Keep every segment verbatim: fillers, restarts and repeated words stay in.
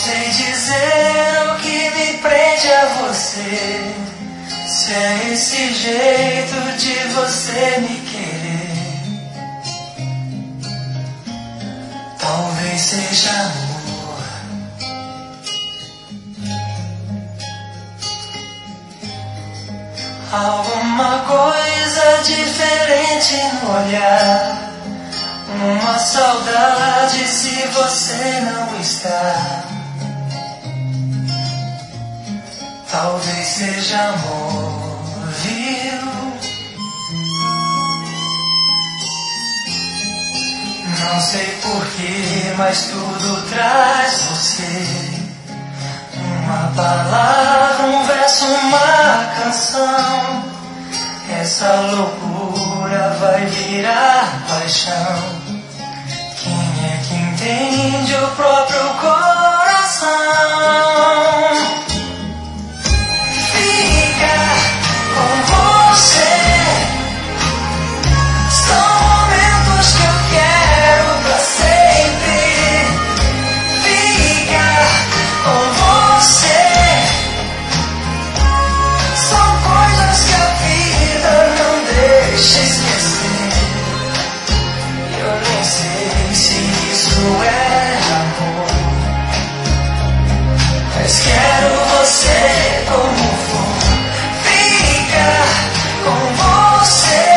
sei dizer o que me prende a você, se é esse jeito de você me querer. Talvez seja amor, alguma coisa diferente no olhar, uma saudade se você não está. Talvez seja amor, viu? Não sei porquê, mas tudo traz você. Uma palavra, um verso, uma canção. Essa loucura vai virar paixão. Quem é que entende o próprio coração? Fica com você. São momentos que eu quero pra sempre. Fica com você. São coisas que a vida não deixa esquecer. Eu nem sei se isso é amor, mas quero você como for. Fica com você.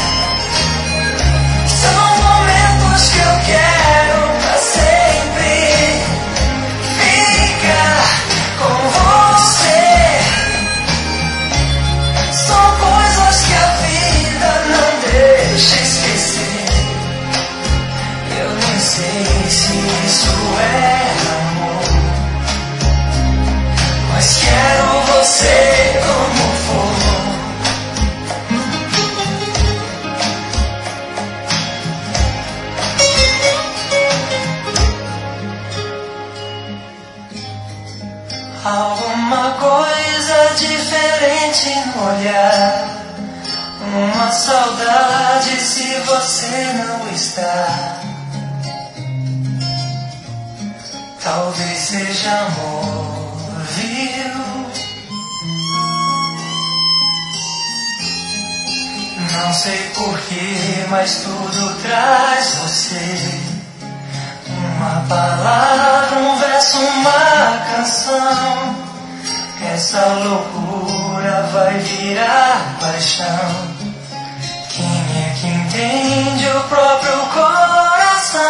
São momentos que eu quero pra sempre. Fica com você. São coisas que a vida não deixa esquecer. Eu nem sei se isso é amor, mas quero você como for. Alguma coisa diferente no olhar, uma saudade se você não está. Talvez seja amor, viu? Não sei porquê, mas tudo traz você. Uma palavra, um verso, uma canção. Essa loucura vai virar paixão. Quem é que entende o próprio coração?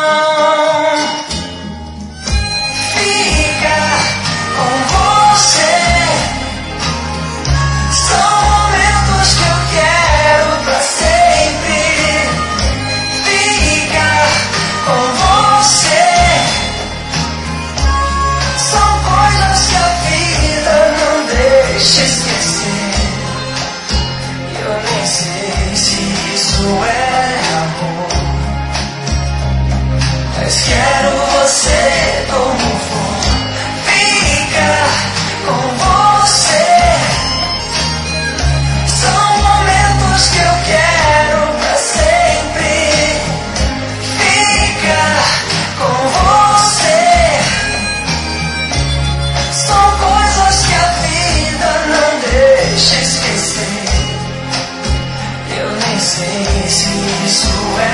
Fica com você. São momentos que eu quero pra sempre. Fica com você. São coisas que a vida não deixa esquecer. Eu nem sei se isso é amor, mas quero você como for. Fica com você. São momentos que eu quero pra sempre. Fica com você. São coisas que a vida não deixa esquecer. Eu nem sei se isso é